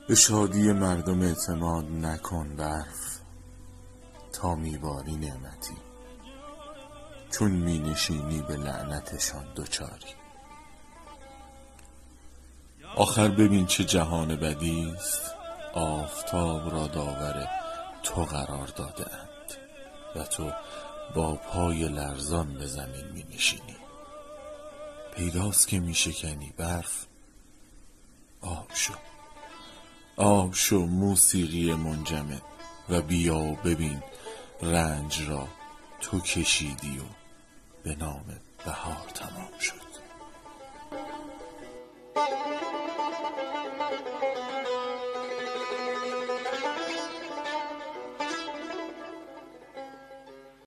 به شادی مردم اعتماد نکن برف تا میباری نعمتی، چون می نشینی به لعنتشان دوچاری. آخر ببین چه جهان بدی است، آفتاب را داور تو قرار داده اند و تو با پای لرزان به زمین می نشینی. پیداست که می شکنی برف، آب شو موسیقی منجمد و بیا و ببین رنج را تو کشیدی و به نام بهار تمام شد.